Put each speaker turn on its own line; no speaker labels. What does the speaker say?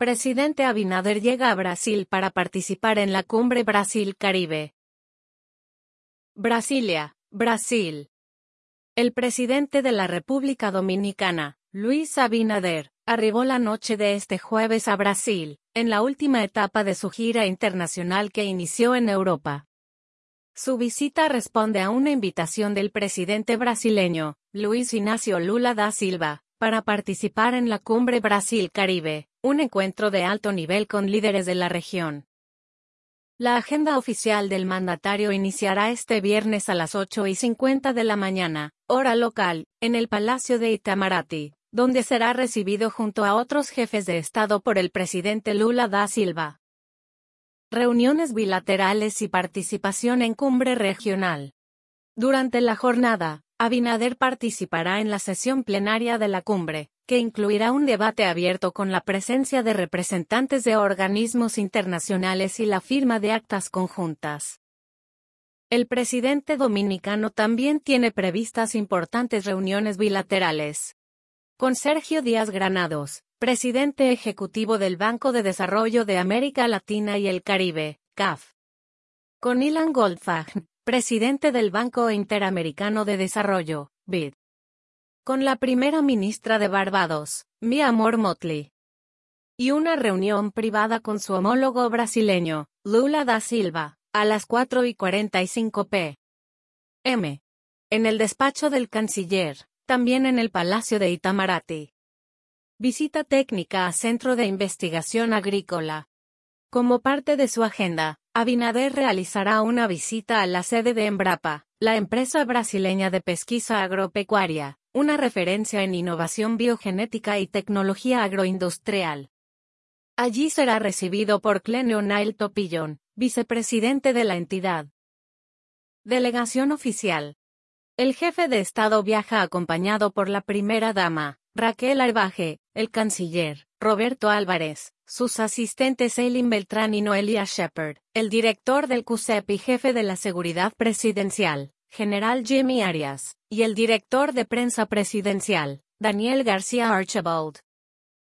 Presidente Abinader llega a Brasil para participar en la cumbre Brasil-Caribe. Brasilia, Brasil. El presidente de la República Dominicana, Luis Abinader, arribó la noche de este jueves a Brasil, en la última etapa de su gira internacional que inició en Europa. Su visita responde a una invitación del presidente brasileño, Luiz Inácio Lula da Silva, para participar en la cumbre Brasil-Caribe, un encuentro de alto nivel con líderes de la región. La agenda oficial del mandatario iniciará este viernes a las 8:50 de la mañana, hora local, en el Palacio de Itamaraty, donde será recibido junto a otros jefes de Estado por el presidente Lula da Silva. Reuniones bilaterales y participación en cumbre regional. Durante la jornada, Abinader participará en la sesión plenaria de la cumbre, que incluirá un debate abierto con la presencia de representantes de organismos internacionales y la firma de actas conjuntas. El presidente dominicano también tiene previstas importantes reuniones bilaterales. Con Sergio Díaz Granados, presidente ejecutivo del Banco de Desarrollo de América Latina y el Caribe, CAF. Con Ilan Goldfagn, presidente del Banco Interamericano de Desarrollo, BID. Con la primera ministra de Barbados, Mia Motley. Y una reunión privada con su homólogo brasileño, Lula da Silva, a las 4:45 p.m. En el despacho del canciller, también en el Palacio de Itamaraty. Visita técnica a Centro de Investigación Agrícola. Como parte de su agenda, Abinader realizará una visita a la sede de Embrapa, la empresa brasileña de pesquisa agropecuaria, una referencia en innovación biogenética y tecnología agroindustrial. Allí será recibido por Clenio Nail Topillón, vicepresidente de la entidad. Delegación oficial. El jefe de Estado viaja acompañado por la primera dama, Raquel Arbaje, el canciller, Roberto Álvarez, sus asistentes Eileen Beltrán y Noelia Shepard, el director del CUSEP y jefe de la seguridad presidencial, general Jimmy Arias, y el director de prensa presidencial, Daniel García Archibald.